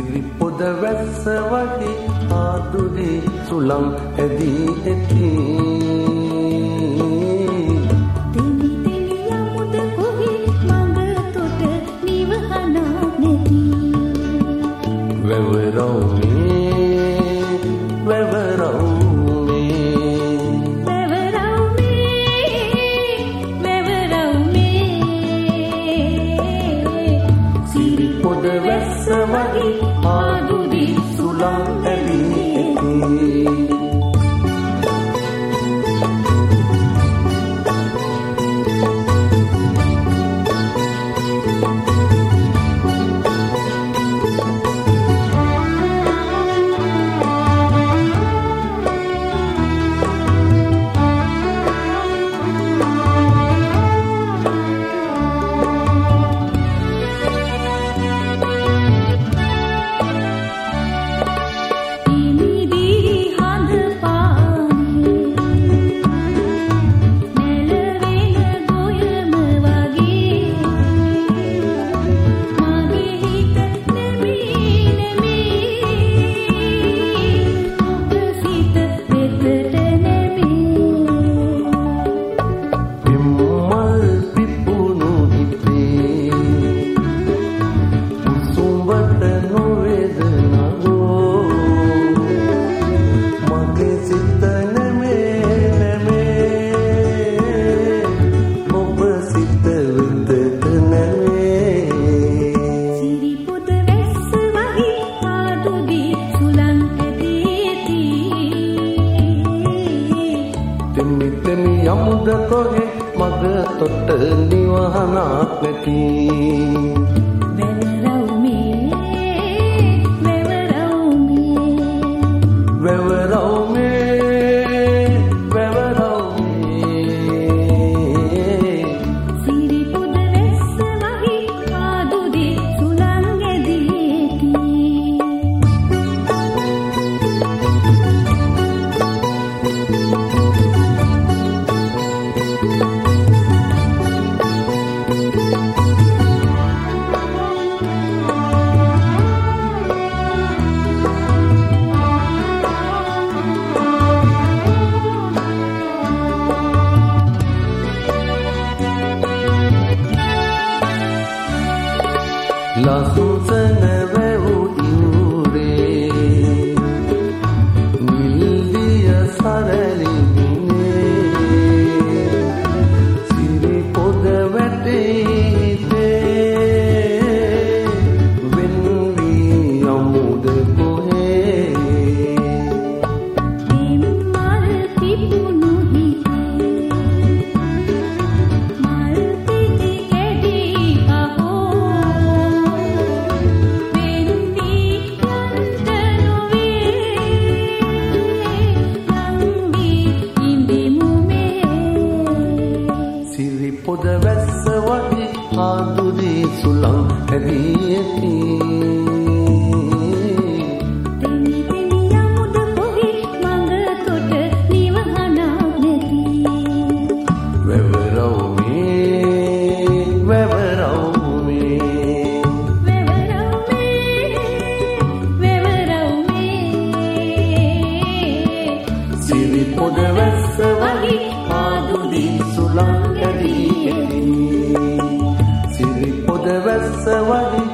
සිරිපොද වැස්ස වගේ ආදුරේ සුළං ඇදී ඇති යමුද කොහෙ මග තොට නිවහනක් නැති ලසුසන වැවු ඉවුරේ නිල්දිය සරලිනේ සිරිපොද වැටේ වෙන් වී යමුද කොහේ මල් පිපුණු පොද වැස්ස වගේ ආදුරේ සුළං ඇදී ඇති තෙනි තෙනි යමුද කොහි මඟ තොට නිවහනක් නැති සිරිපොද වැස්ස වගේ ආදුරේ සුළං ඇදී සිරිපොද වැස්ස වගේ